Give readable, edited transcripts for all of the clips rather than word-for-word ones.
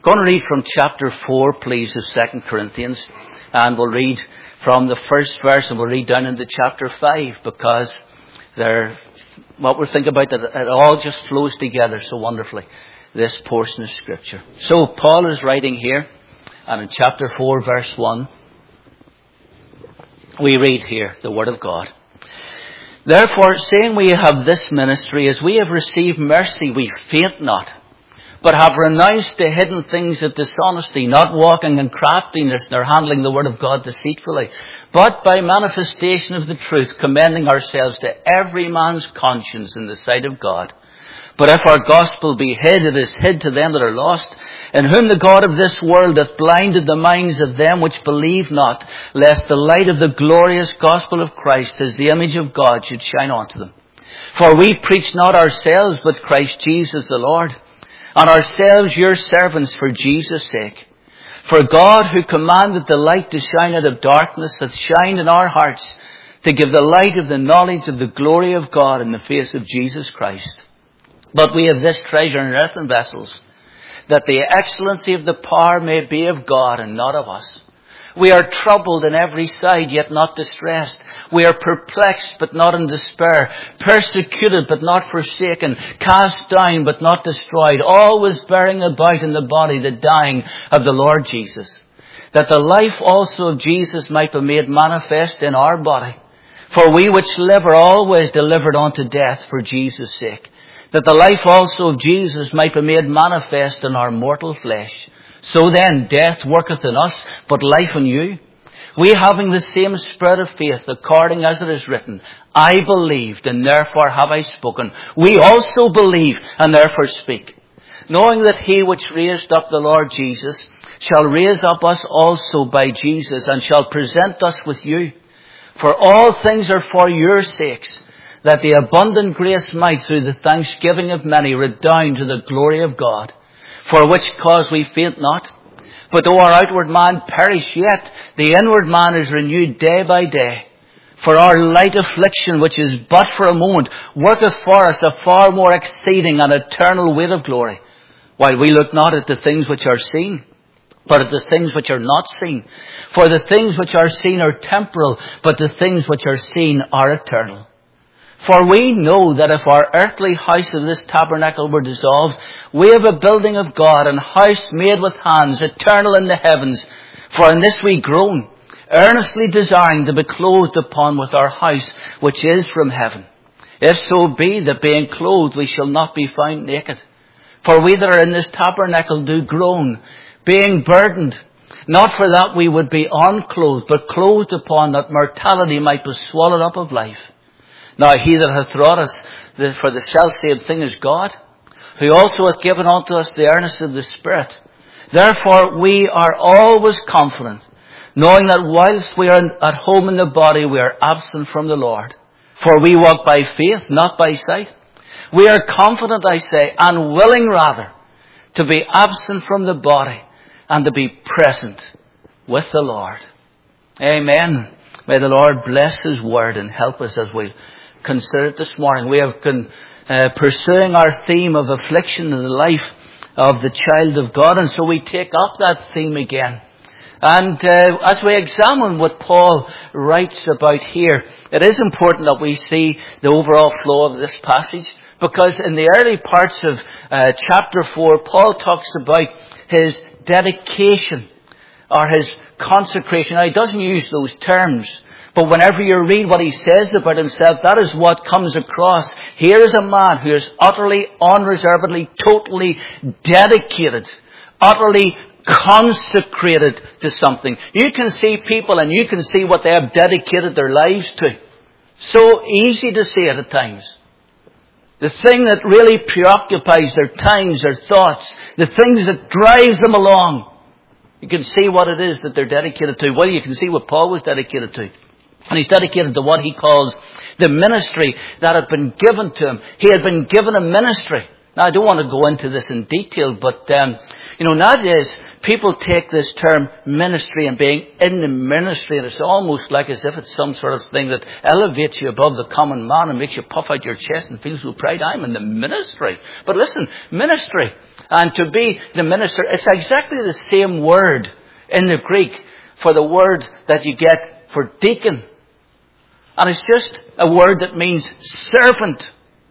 going to read from chapter 4, please, of 2 Corinthians. And we'll read from the first verse and we'll read down into chapter 5 because what we're thinking about, that it all just flows together so wonderfully, this portion of Scripture. So Paul is writing here, and in chapter 4, verse 1, we read here the Word of God. Therefore, seeing we have this ministry, as we have received mercy, we faint not, but have renounced the hidden things of dishonesty, not walking in craftiness, nor handling the word of God deceitfully, but by manifestation of the truth, commending ourselves to every man's conscience in the sight of God. But if our gospel be hid, it is hid to them that are lost, in whom the God of this world hath blinded the minds of them which believe not, lest the light of the glorious gospel of Christ, as the image of God, should shine unto them. For we preach not ourselves, but Christ Jesus the Lord, and ourselves your servants for Jesus' sake. For God, who commanded the light to shine out of darkness, hath shined in our hearts, to give the light of the knowledge of the glory of God in the face of Jesus Christ. But we have this treasure in earthen vessels, that the excellency of the power may be of God and not of us. We are troubled in every side, yet not distressed. We are perplexed, but not in despair. Persecuted, but not forsaken. Cast down, but not destroyed. Always bearing about in the body the dying of the Lord Jesus, that the life also of Jesus might be made manifest in our body. For we which live are always delivered unto death for Jesus' sake, that the life also of Jesus might be made manifest in our mortal flesh. So then, death worketh in us, but life in you. We having the same spirit of faith, according as it is written, I believed, and therefore have I spoken. We also believe, and therefore speak, knowing that he which raised up the Lord Jesus shall raise up us also by Jesus, and shall present us with you. For all things are for your sakes, that the abundant grace might, through the thanksgiving of many, redound to the glory of God. For which cause we faint not. But though our outward man perish, yet the inward man is renewed day by day. For our light affliction, which is but for a moment, worketh for us a far more exceeding and eternal weight of glory. While we look not at the things which are seen, but at the things which are not seen. For the things which are seen are temporal, but the things which are seen are eternal. For we know that if our earthly house of this tabernacle were dissolved, we have a building of God, an house made with hands, eternal in the heavens. For in this we groan, earnestly desiring to be clothed upon with our house, which is from heaven. If so be that being clothed we shall not be found naked. For we that are in this tabernacle do groan, being burdened, not for that we would be unclothed, but clothed upon, that mortality might be swallowed up of life. Now he that hath wrought us for the selfsame thing is God, who also hath given unto us the earnest of the Spirit. Therefore we are always confident, knowing that whilst we are at home in the body, we are absent from the Lord. For we walk by faith, not by sight. We are confident, I say, and willing rather, to be absent from the body and to be present with the Lord. Amen. May the Lord bless His word and help us as we consider it this morning. We have been pursuing our theme of affliction in the life of the child of God, and so we take up that theme again. And as we examine what Paul writes about here, it is important that we see the overall flow of this passage, because in the early parts of chapter 4, Paul talks about his dedication or his consecration. Now, he doesn't use those terms, but whenever you read what he says about himself, that is what comes across. Here is a man who is utterly, unreservedly, totally dedicated, utterly consecrated to something. You can see people and you can see what they have dedicated their lives to. So easy to see it at times. The thing that really preoccupies their times, their thoughts, the things that drives them along. You can see what it is that they're dedicated to. Well, you can see what Paul was dedicated to. And he's dedicated to what he calls the ministry that had been given to him. He had been given a ministry. Now, I don't want to go into this in detail, but, nowadays people take this term ministry and being in the ministry, and it's almost like as if it's some sort of thing that elevates you above the common man and makes you puff out your chest and feel so proud. I'm in the ministry. But listen, ministry And to be the minister, it's exactly the same word in the Greek for the word that you get for deacon. And it's just a word that means servant.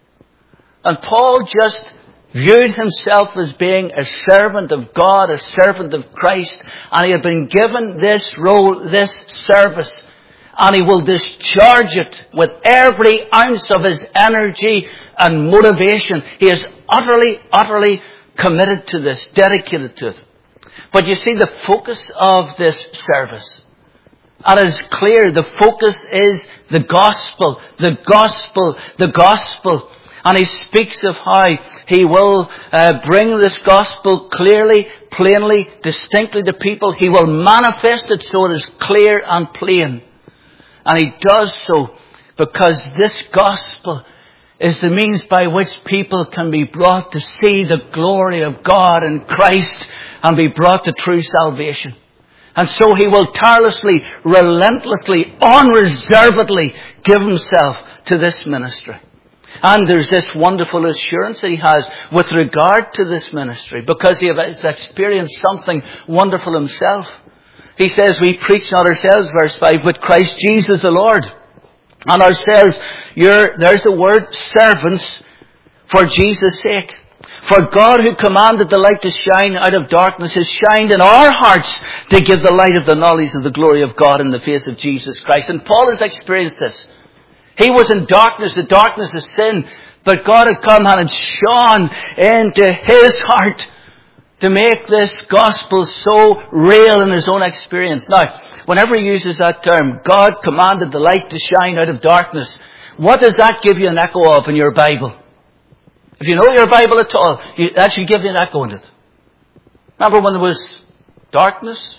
And Paul just viewed himself as being a servant of God, a servant of Christ. And he had been given this role, this service. And he will discharge it with every ounce of his energy and motivation. He is utterly, utterly committed to this, dedicated to it. But you see, the focus of this service, and it is clear, the focus is the gospel, the gospel, the gospel. And he speaks of how he will bring this gospel clearly, plainly, distinctly to people. He will manifest it so it is clear and plain. And he does so because this gospel is the means by which people can be brought to see the glory of God in Christ and be brought to true salvation. And so he will tirelessly, relentlessly, unreservedly give himself to this ministry. And there's this wonderful assurance that he has with regard to this ministry, because he has experienced something wonderful himself. He says, we preach not ourselves, verse 5, but Christ Jesus the Lord. And ourselves, there's the word servants for Jesus' sake. For God, who commanded the light to shine out of darkness, has shined in our hearts to give the light of the knowledge of the glory of God in the face of Jesus Christ. And Paul has experienced this. He was in darkness, the darkness of sin, but God had come and had shone into his heart to make this gospel so real in his own experience. Now, whenever he uses that term, God commanded the light to shine out of darkness, what does that give you an echo of in your Bible? If you know your Bible at all, that should give you an echo in it. Remember when there was darkness?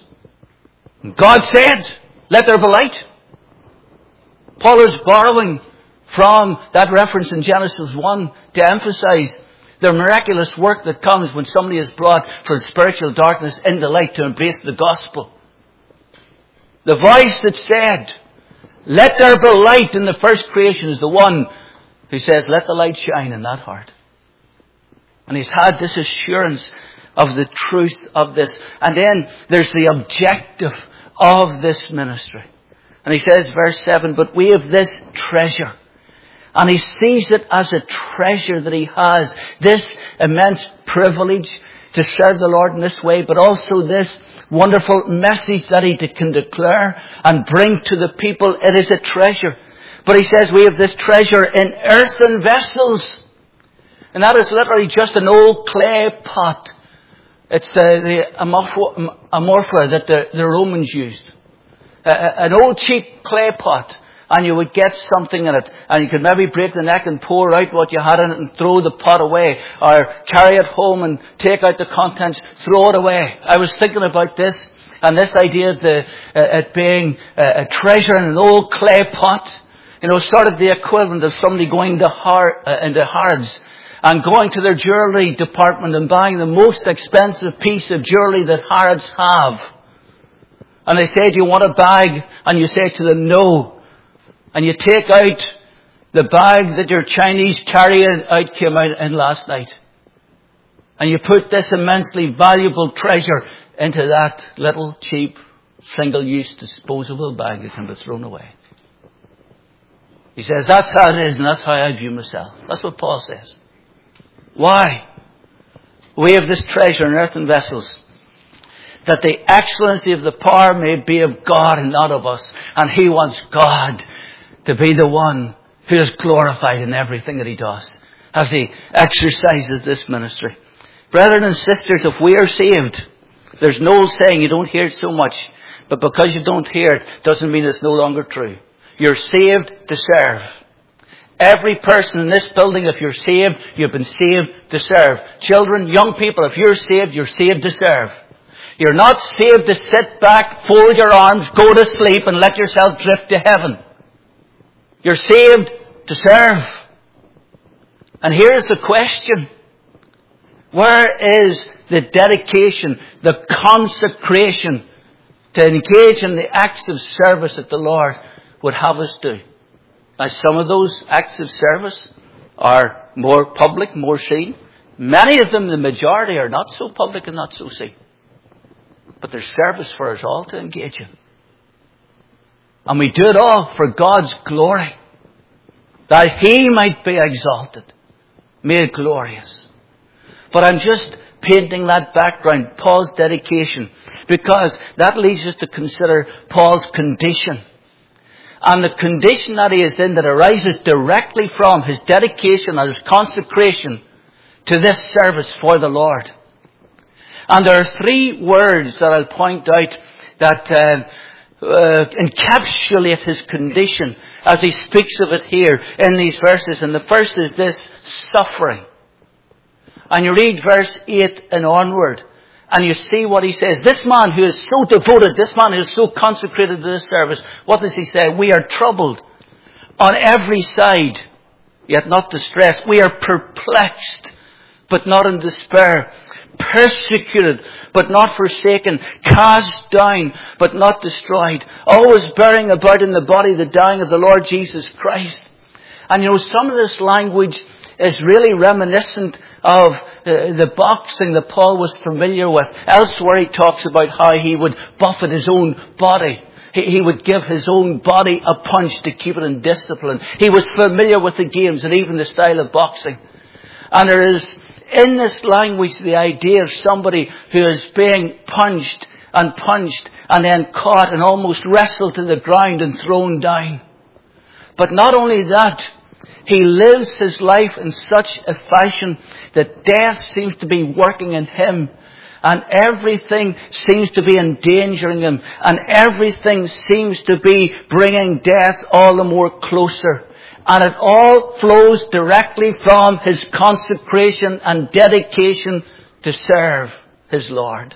God said, let there be light. Paul is borrowing from that reference in Genesis 1 to emphasize the miraculous work that comes when somebody is brought from spiritual darkness into light to embrace the gospel. The voice that said, let there be light in the first creation, is the one who says, let the light shine in that heart. And he's had this assurance of the truth of this. And then there's the objective of this ministry. And he says, verse 7, but we have this treasure. And he sees it as a treasure that he has. This immense privilege to serve the Lord in this way, but also this wonderful message that he can declare and bring to the people. It is a treasure. But he says we have this treasure in earthen vessels. And that is literally just an old clay pot. It's the amorpha that the Romans used. An old cheap clay pot. And you would get something in it. And you could maybe break the neck and pour out what you had in it and throw the pot away. Or carry it home and take out the contents, throw it away. I was thinking about this. And this idea of it being a treasure in an old clay pot. You know, sort of the equivalent of somebody going into Harrods and going to their jewellery department and buying the most expensive piece of jewellery that Harrods have. And they say, do you want a bag? And you say to them, no. And you take out the bag that your Chinese carry-out came out in last night. And you put this immensely valuable treasure into that little cheap, single-use, disposable bag that can be thrown away. He says, that's how it is, and that's how I view myself. That's what Paul says. Why? We have this treasure in earthen vessels, that the excellency of the power may be of God and not of us. And he wants God to be the one who is glorified in everything that he does as he exercises this ministry. Brethren and sisters, if we are saved, there's no saying, you don't hear it so much, but because you don't hear it doesn't mean it's no longer true. You're saved to serve. Every person in this building, if you're saved, you've been saved to serve. Children, young people, if you're saved to serve. You're not saved to sit back, fold your arms, go to sleep and let yourself drift to heaven. You're saved to serve. And here's the question. Where is the dedication, the consecration to engage in the acts of service that the Lord would have us do? Now, some of those acts of service are more public, more seen. Many of them, the majority, are not so public and not so seen. But there's service for us all to engage in. And we do it all for God's glory. That He might be exalted, made glorious. But I'm just painting that background, Paul's dedication, because that leads us to consider Paul's condition. And the condition that he is in that arises directly from his dedication and his consecration to this service for the Lord. And there are three words that I'll point out that encapsulate his condition as he speaks of it here in these verses. And the first is this: suffering. And you read verse 8 and onward, and you see what he says. This man who is so devoted, this man who is so consecrated to this service, what does he say? We are troubled on every side, yet not distressed. We are perplexed, but not in despair. Persecuted, but not forsaken. Cast down, but not destroyed. Always bearing about in the body the dying of the Lord Jesus Christ. And you know, some of this language is really reminiscent of the boxing that Paul was familiar with. Elsewhere he talks about how he would buffet his own body. He would give his own body a punch to keep it in discipline. He was familiar with the games and even the style of boxing. And there is in this language the idea of somebody who is being punched and then caught and almost wrestled to the ground and thrown down. But not only that, he lives his life in such a fashion that death seems to be working in him, and everything seems to be endangering him, and everything seems to be bringing death all the more closer. And it all flows directly from his consecration and dedication to serve his Lord.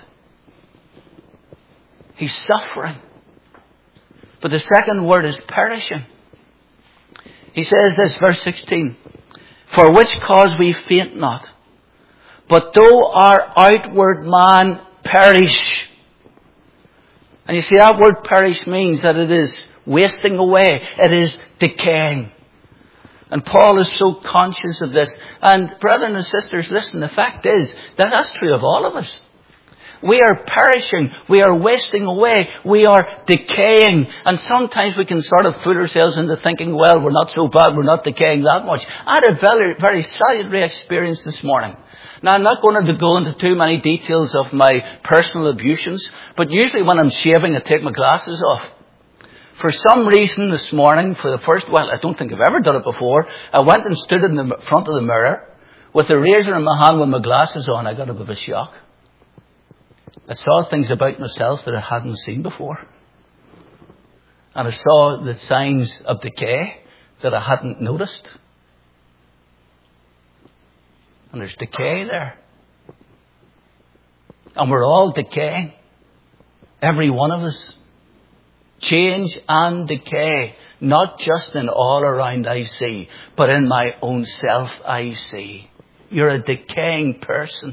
He's suffering. But the second word is perishing. He says this, verse 16, for which cause we faint not, but though our outward man perish. And you see, that word perish means that it is wasting away. It is decaying. And Paul is so conscious of this. And brethren and sisters, listen, the fact is that that's true of all of us. We are perishing. We are wasting away. We are decaying. And sometimes we can sort of fool ourselves into thinking, well, we're not so bad. We're not decaying that much. I had a very, very salutary experience this morning. Now, I'm not going to go into too many details of my personal abusions, but usually when I'm shaving, I take my glasses off. For some reason this morning, for the first, well, I don't think I've ever done it before, I went and stood in the front of the mirror with a razor in my hand with my glasses on. I got a bit of a shock. I saw things about myself that I hadn't seen before. And I saw the signs of decay that I hadn't noticed. And there's decay there. And we're all decaying. Every one of us. Change and decay. Not just in all around I see, but in my own self I see. You're a decaying person.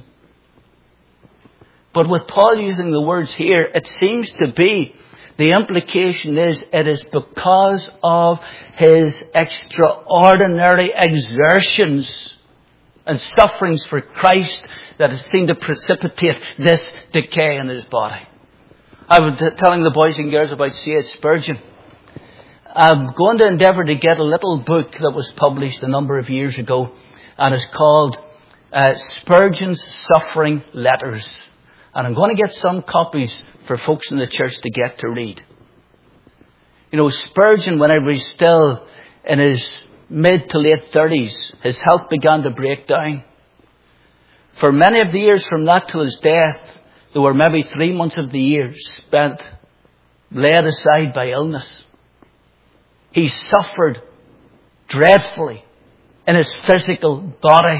But with Paul using the words here, it seems to be, the implication is, it is because of his extraordinary exertions and sufferings for Christ that has seemed to precipitate this decay in his body. I was telling the boys and girls about C.H. Spurgeon. I'm going to endeavour to get a little book that was published a number of years ago, and it's called Spurgeon's Suffering Letters. And I'm going to get some copies for folks in the church to get to read. You know, Spurgeon, whenever he's still in his mid to late 30s, his health began to break down. For many of the years from that till his death, there were maybe 3 months of the year spent laid aside by illness. He suffered dreadfully in his physical body.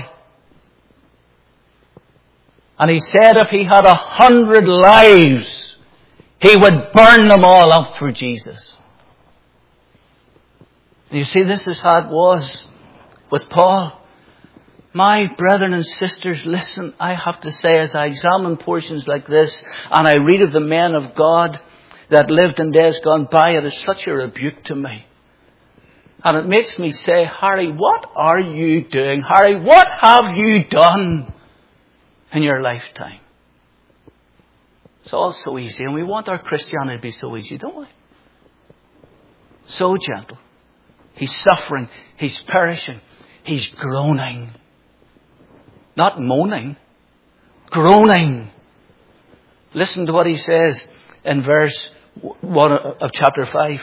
And he said if he had 100 lives, he would burn them all up for Jesus. And you see, this is how it was with Paul. My brethren and sisters, listen, I have to say, as I examine portions like this, and I read of the men of God that lived in days gone by, it is such a rebuke to me. And it makes me say, Harry, what are you doing? Harry, what have you done? in your lifetime. It's all so easy, and we want our Christianity to be so easy, don't we? So gentle. He's suffering. He's perishing. He's groaning. Not moaning. Groaning. Listen to what he says in verse 1 of chapter 5.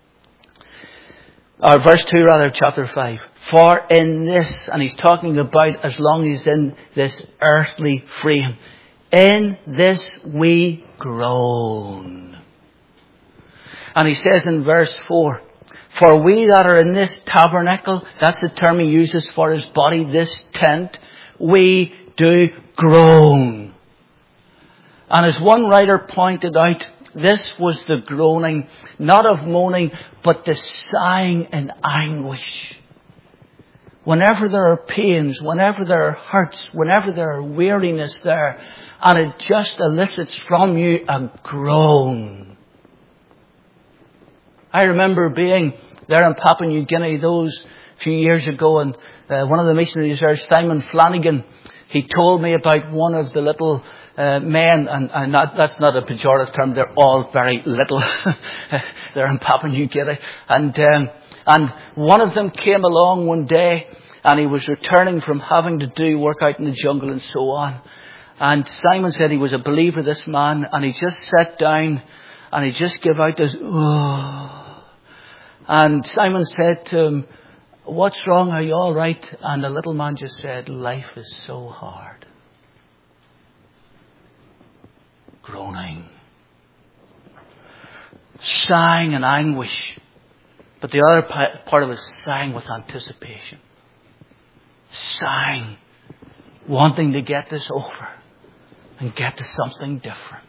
Or verse 2 rather of chapter 5. For in this, and he's talking about as long as he's in this earthly frame, in this we groan. And he says in verse 4, for we that are in this tabernacle, that's the term he uses for his body, this tent, we do groan. And as one writer pointed out, this was the groaning, not of moaning, but the sighing in anguish. Whenever there are pains, whenever there are hurts, whenever there are weariness there, and it just elicits from you a groan. I remember being there in Papua New Guinea those few years ago, and one of the missionaries there, Simon Flanagan, he told me about one of the little men, and that's not a pejorative term, they're all very little. They're in Papua New Guinea. And one of them came along one day, and he was returning from having to do work out in the jungle and so on. And Simon said he was a believer, this man, and he just sat down, and he just gave out this, oh. And Simon said to him, what's wrong? Are you all right? And the little man just said, life is so hard. Groaning. Sighing in anguish. But the other part of it is sighing with anticipation. Sighing. Wanting to get this over. And get to something different.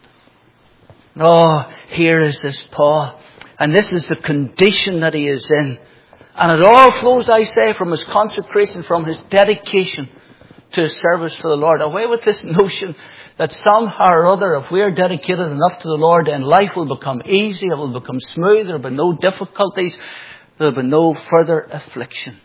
Oh, here is this Paul. And this is the condition that he is in. And it all flows, I say, from his consecration, from his dedication to his service for the Lord. Away with this notion that somehow or other, if we are dedicated enough to the Lord, then life will become easy, it will become smooth, there will be no difficulties, there will be no further affliction.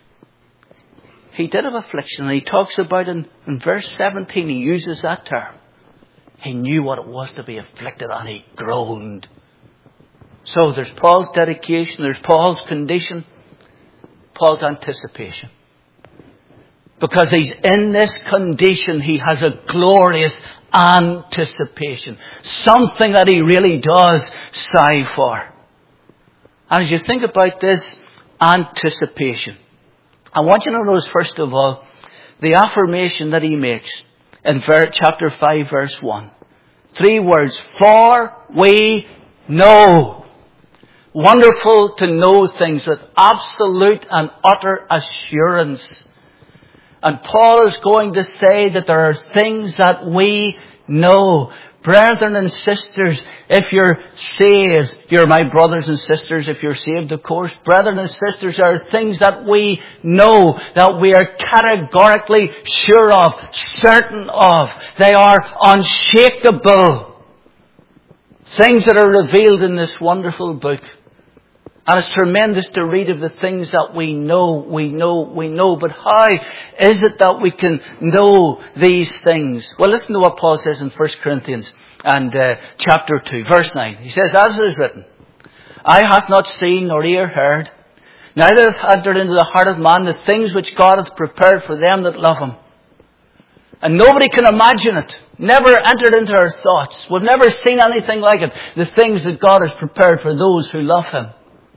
He did have affliction, and he talks about in verse 17, he uses that term. He knew what it was to be afflicted, and he groaned. So there's Paul's dedication, there's Paul's condition, Paul's anticipation. Because he's in this condition, he has a glorious anticipation. Something that he really does sigh for. And as you think about this anticipation, I want you to notice first of all the affirmation that he makes in chapter 5 verse 1. 3 words. For we know. Wonderful to know things with absolute and utter assurance. And Paul is going to say that there are things that we know. Brethren and sisters, if you're saved, you're my brothers and sisters if you're saved, of course. Brethren and sisters, there are things that we know, that we are categorically sure of, certain of. They are unshakable. Things that are revealed in this wonderful book. And it's tremendous to read of the things that we know. But how is it that we can know these things? Well, listen to what Paul says in 1 Corinthians and chapter 2, verse 9. He says, as it is written, eye hath not seen nor ear heard, neither hath entered into the heart of man the things which God hath prepared for them that love him. And nobody can imagine it. Never entered into our thoughts. We've never seen anything like it. The things that God has prepared for those who love him.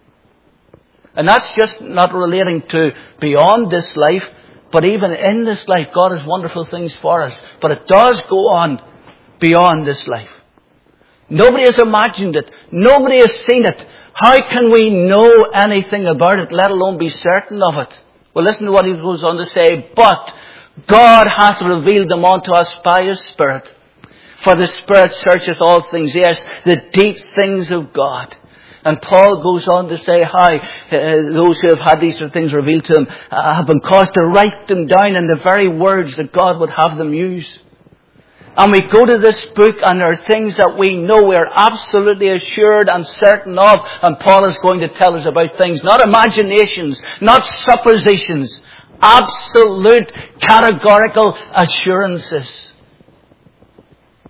And that's just not relating to beyond this life, but even in this life, God has wonderful things for us. But it does go on beyond this life. Nobody has imagined it. Nobody has seen it. How can we know anything about it, let alone be certain of it? Well, listen to what he goes on to say. But God hath revealed them unto us by his Spirit. For the Spirit searcheth all things, yes, the deep things of God. And Paul goes on to say how those who have had these sort of things revealed to them have been caused to write them down in the very words that God would have them use. And we go to this book and there are things that we know we are absolutely assured and certain of. And Paul is going to tell us about things, not imaginations, not suppositions, absolute categorical assurances.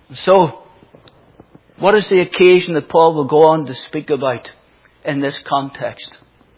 So, what is the occasion that Paul will go on to speak about in this context?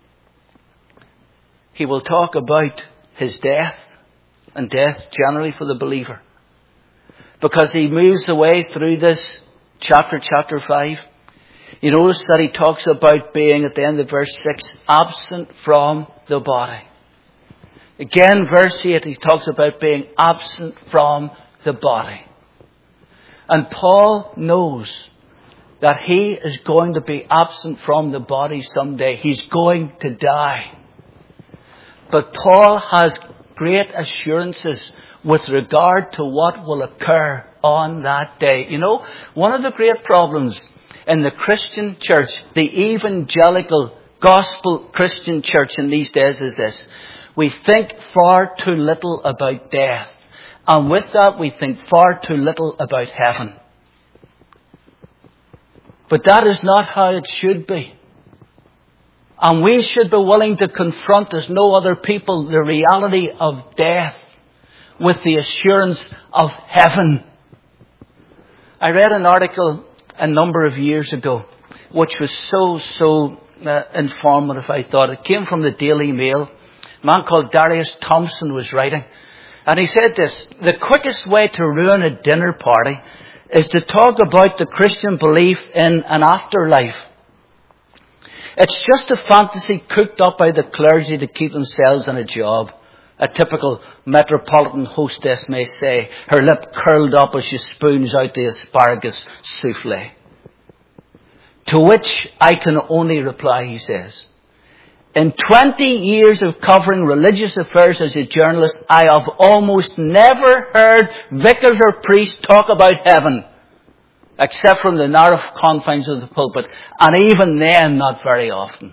He will talk about his death, and death generally for the believer. Because he moves away through this chapter 5. You notice that he talks about being, at the end of verse 6, absent from the body. Again, verse 8, he talks about being absent from the body. And Paul knows that he is going to be absent from the body someday. He's going to die. But Paul has great assurances with regard to what will occur on that day. You know, one of the great problems in the Christian church, the evangelical gospel Christian church in these days is this. We think far too little about death. And with that we think far too little about heaven. But that is not how it should be. And we should be willing to confront as no other people the reality of death with the assurance of heaven. I read an article a number of years ago which was so informative, I thought. It came from the Daily Mail. A man called Darius Thompson was writing. And he said this: the quickest way to ruin a dinner party is to talk about the Christian belief in an afterlife. It's just a fantasy cooked up by the clergy to keep themselves in a job. A typical metropolitan hostess may say, her lip curled up as she spoons out the asparagus souffle. To which I can only reply, he says, in 20 years of covering religious affairs as a journalist, I have almost never heard vicars or priests talk about heaven, except from the narrow confines of the pulpit, and even then not very often.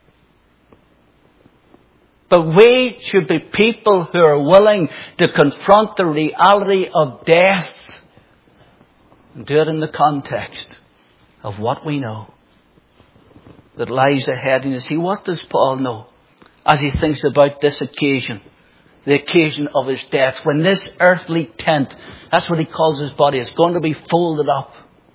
But we should be people who are willing to confront the reality of death and do it in the context of what we know that lies ahead. And you see, what does Paul know as he thinks about this occasion, the occasion of his death, when this earthly tent, that's what he calls his body, is going to be folded up?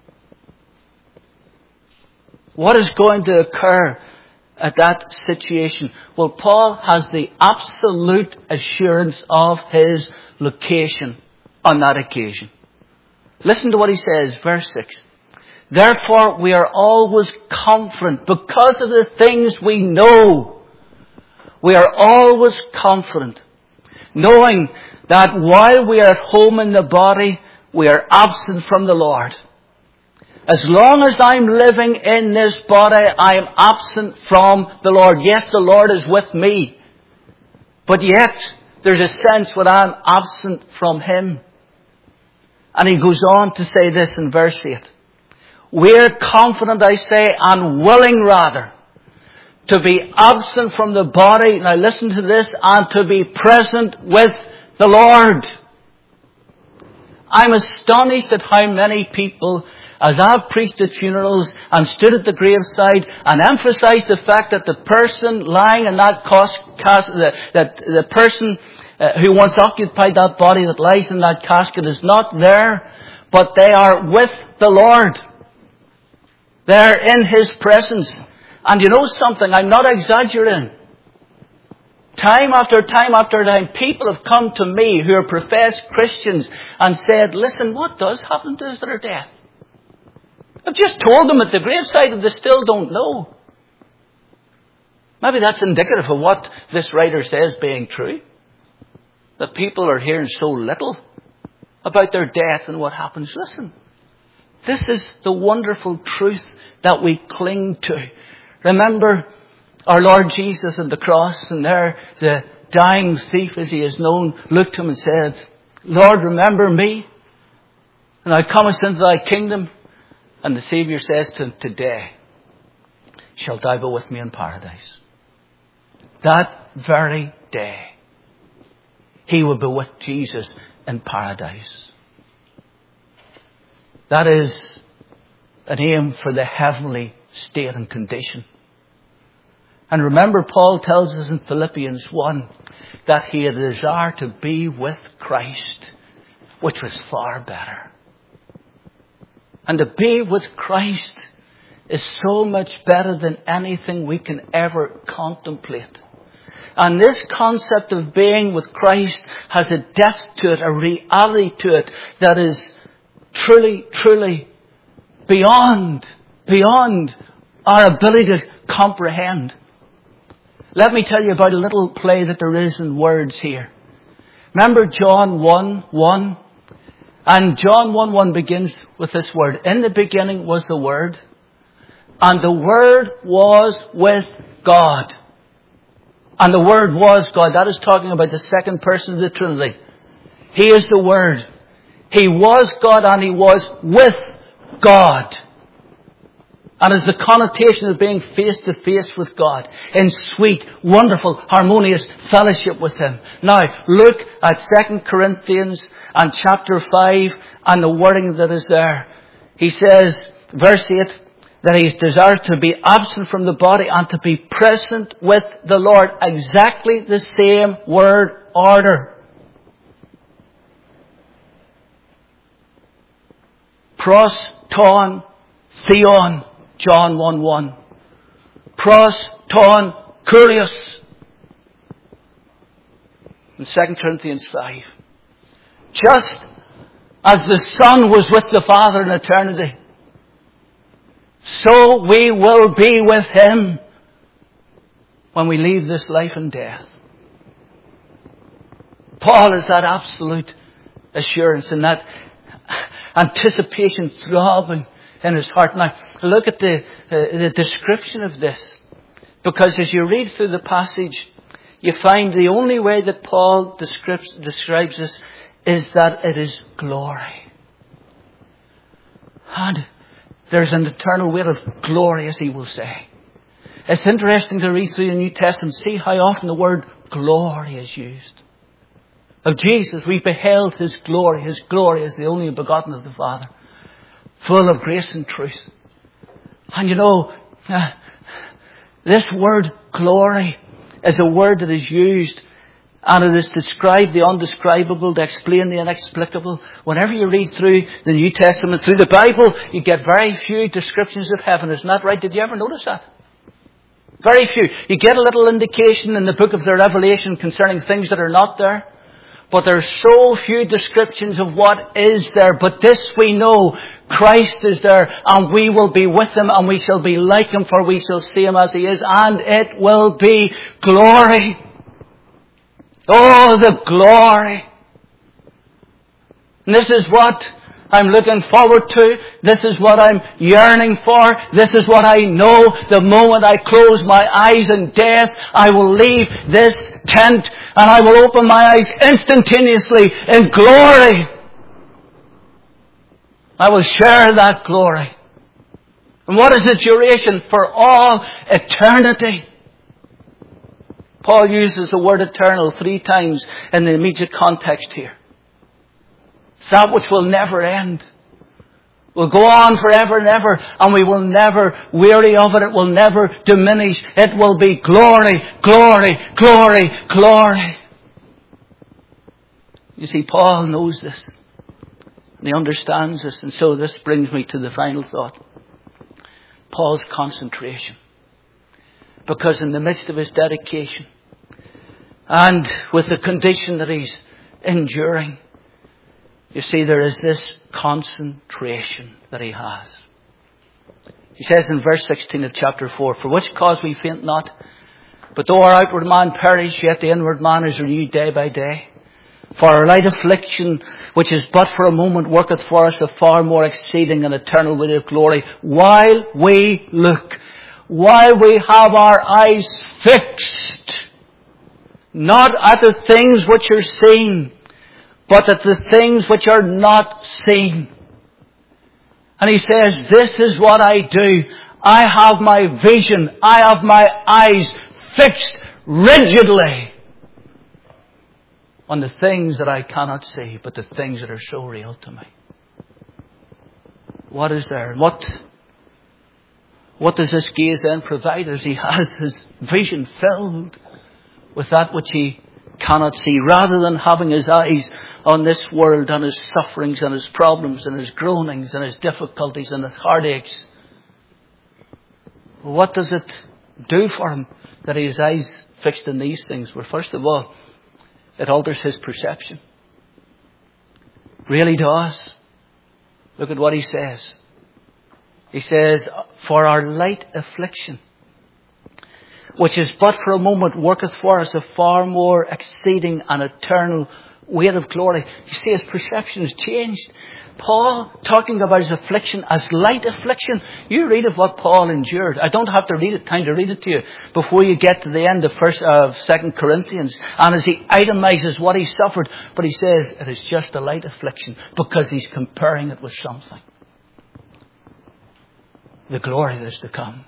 What is going to occur at that situation? Well, Paul has the absolute assurance of his location on that occasion. Listen to what he says, verse 6. Therefore, we are always confident because of the things we know. We are always confident, knowing that while we are at home in the body, we are absent from the Lord. As long as I'm living in this body, I am absent from the Lord. Yes, the Lord is with me. But yet, there's a sense when I'm absent from Him. And he goes on to say this in verse 8. We're confident, I say, and willing rather, to be absent from the body, now listen to this, and to be present with the Lord. I'm astonished at how many people, as I've preached at funerals and stood at the graveside and emphasized the fact that the person lying in that the person who once occupied that body that lies in that casket is not there, but they are with the Lord. They're in His presence. And you know something, I'm not exaggerating. Time after time after time, people have come to me who are professed Christians and said, listen, what does happen to us at our death? I've just told them at the graveside and they still don't know. Maybe that's indicative of what this writer says being true. That people are hearing so little about their death and what happens. Listen, this is the wonderful truth that we cling to. Remember our Lord Jesus at the cross, and there the dying thief, as he is known, looked to him and said, Lord, remember me, and I comest into thy kingdom. And the Saviour says to him, today shalt thou be with me in paradise. That very day, he will be with Jesus in paradise. That is an aim for the heavenly state and condition. And remember, Paul tells us in Philippians 1 that he had a desire to be with Christ, which was far better. And to be with Christ is so much better than anything we can ever contemplate. And this concept of being with Christ has a depth to it, a reality to it that is truly, truly beyond our ability to comprehend. Let me tell you about a little play that there is in words here. Remember John 1:1? And John 1:1 begins with this word. In the beginning was the Word, and the Word was with God. And the Word was God. That is talking about the second person of the Trinity. He is the Word. He was God and He was with God. And is the connotation of being face to face with God in sweet, wonderful, harmonious fellowship with Him. Now, look at 2 Corinthians and chapter 5 and the wording that is there. He says, verse 8, that he desires to be absent from the body and to be present with the Lord. Exactly the same word order. Pros, ton, theon. John 1:1. Pros, ton, kurios. In 2 Corinthians 5. Just as the Son was with the Father in eternity, so we will be with Him when we leave this life and death. Paul has that absolute assurance and that anticipation throbbing in his heart. Now, look at the description of this. Because as you read through the passage, you find the only way that Paul describes this is that it is glory. And there's an eternal weight of glory, as he will say. It's interesting to read through the New Testament, see how often the word glory is used. Of Jesus, we beheld His glory. His glory is the only begotten of the Father, full of grace and truth. And you know, this word glory is a word that is used and it is to describe the undescribable, to explain the inexplicable. Whenever you read through the New Testament, through the Bible, you get very few descriptions of heaven. Isn't that right? Did you ever notice that? Very few. You get a little indication in the book of the Revelation concerning things that are not there. But there are so few descriptions of what is there. But this we know, Christ is there and we will be with Him and we shall be like Him, for we shall see Him as He is, and it will be glory. Oh, the glory. And this is what I'm looking forward to. This is what I'm yearning for. This is what I know. The moment I close my eyes in death, I will leave this tent and I will open my eyes instantaneously in glory. I will share that glory. And what is the duration? For all eternity. Paul uses the word eternal 3 times in the immediate context here. It's that which will never end. Will go on forever and ever, and we will never weary of it. It will never diminish. It will be glory, glory, glory, glory. You see, Paul knows this. And he understands this. And so this brings me to the final thought. Paul's concentration. Because in the midst of his dedication, and with the condition that he's enduring, you see, there is this concentration that he has. He says in verse 16 of chapter 4, for which cause we faint not, but though our outward man perish, yet the inward man is renewed day by day. For our light affliction, which is but for a moment, worketh for us a far more exceeding and eternal weight of glory, while we look, while we have our eyes fixed, not at the things which are seen, but at the things which are not seen. And he says, this is what I do. I have my vision. I have my eyes fixed rigidly on the things that I cannot see, but the things that are so real to me. What is there? What does this gaze then provide us? He has his vision filled with that which he cannot see, rather than having his eyes on this world and his sufferings and his problems and his groanings and his difficulties and his heartaches. What does it do for him that he has eyes fixed on these things? Well, first of all, it alters his perception. Really does. Look at what he says. He says, for our light affliction, which is but for a moment, worketh for us a far more exceeding and eternal weight of glory. You see, his perception has changed. Paul, talking about his affliction as light affliction. You read of what Paul endured. I don't have to read it, time to read it to you before you get to the end of 2 Corinthians. And as he itemizes what he suffered, but he says it is just a light affliction because he's comparing it with something. The glory that is to come.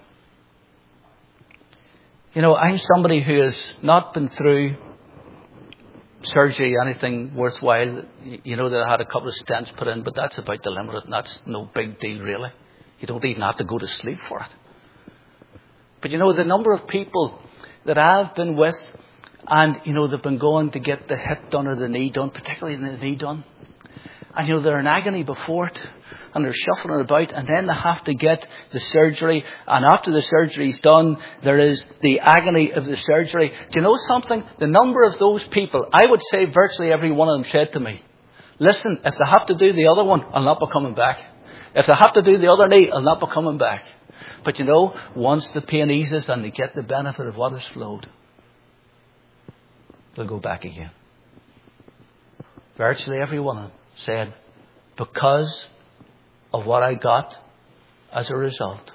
You know, I'm somebody who has not been through surgery, anything worthwhile. You know that I had a couple of stents put in, but that's about the limit. And that's no big deal, really. You don't even have to go to sleep for it. But you know, the number of people that I've been with, and you know, they've been going to get the hip done or the knee done, particularly the knee done. And you know, they're in agony before it. And they're shuffling about, and then they have to get the surgery. And after the surgery's done, there is the agony of the surgery. Do you know something? The number of those people, I would say virtually every one of them said to me, listen, if they have to do the other one, I'll not be coming back. If they have to do the other knee, I'll not be coming back. But you know, once the pain eases and they get the benefit of what has flowed, they'll go back again. Virtually every one of them said, because of what I got as a result.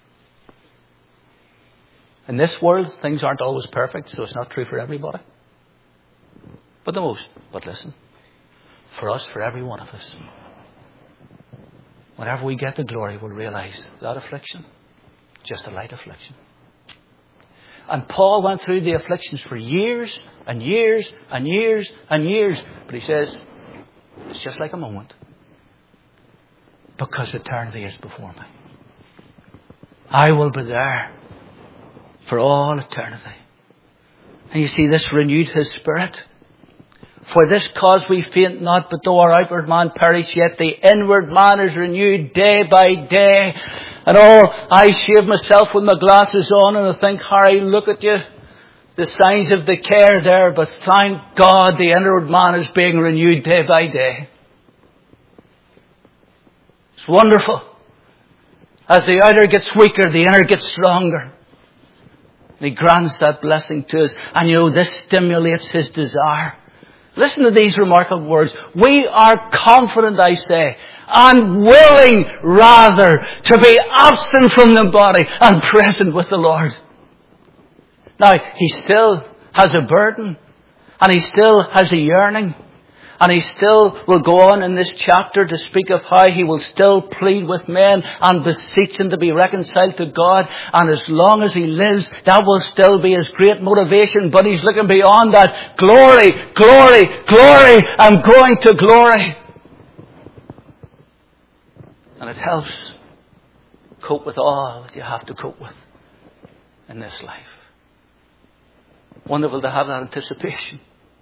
In this world, things aren't always perfect, so it's not true for everybody. But the most. But listen, for us, for every one of us, whenever we get the glory, we'll realize that affliction, just a light affliction. And Paul went through the afflictions for years and years and years and years. But he says, it's just like a moment. Because eternity is before me. I will be there for all eternity. And you see, this renewed his spirit. For this cause we faint not, but though our outward man perish, yet the inward man is renewed day by day. And I shave myself with my glasses on and I think, Harry, look at you. The signs of decay are there, but thank God the inward man is being renewed day by day. It's wonderful. As the outer gets weaker, the inner gets stronger. And he grants that blessing to us. And you know, this stimulates his desire. Listen to these remarkable words. We are confident, I say, and willing rather to be absent from the body and present with the Lord. Now, he still has a burden. And he still has a yearning. And he still will go on in this chapter to speak of how he will still plead with men and beseech them to be reconciled to God. And as long as he lives, that will still be his great motivation. But he's looking beyond that. Glory, glory, glory. I'm going to glory. And it helps cope with all that you have to cope with in this life. Wonderful to have that anticipation.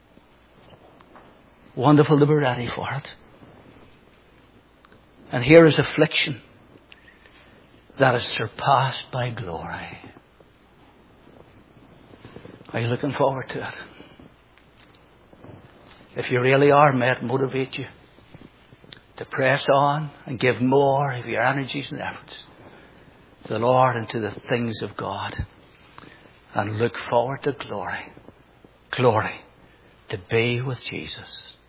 Wonderful to be ready for it. And here is affliction that is surpassed by glory. Are you looking forward to it? If you really are, may it motivate you to press on and give more of your energies and efforts to the Lord and to the things of God. And look forward to glory. Glory to be with Jesus.